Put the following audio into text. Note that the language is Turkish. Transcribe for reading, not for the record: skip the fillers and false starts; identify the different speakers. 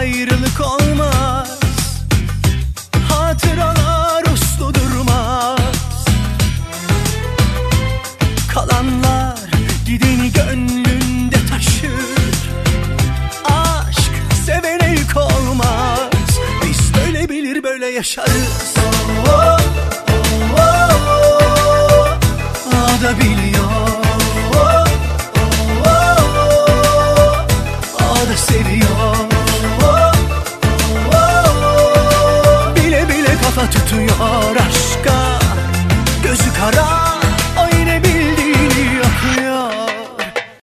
Speaker 1: ayrılık olmaz. Hatıralar uslu durmaz. Kalanlar gideni gönlünde taşır. Aşk sevene yük olmaz. Biz böyle bilir böyle yaşarız.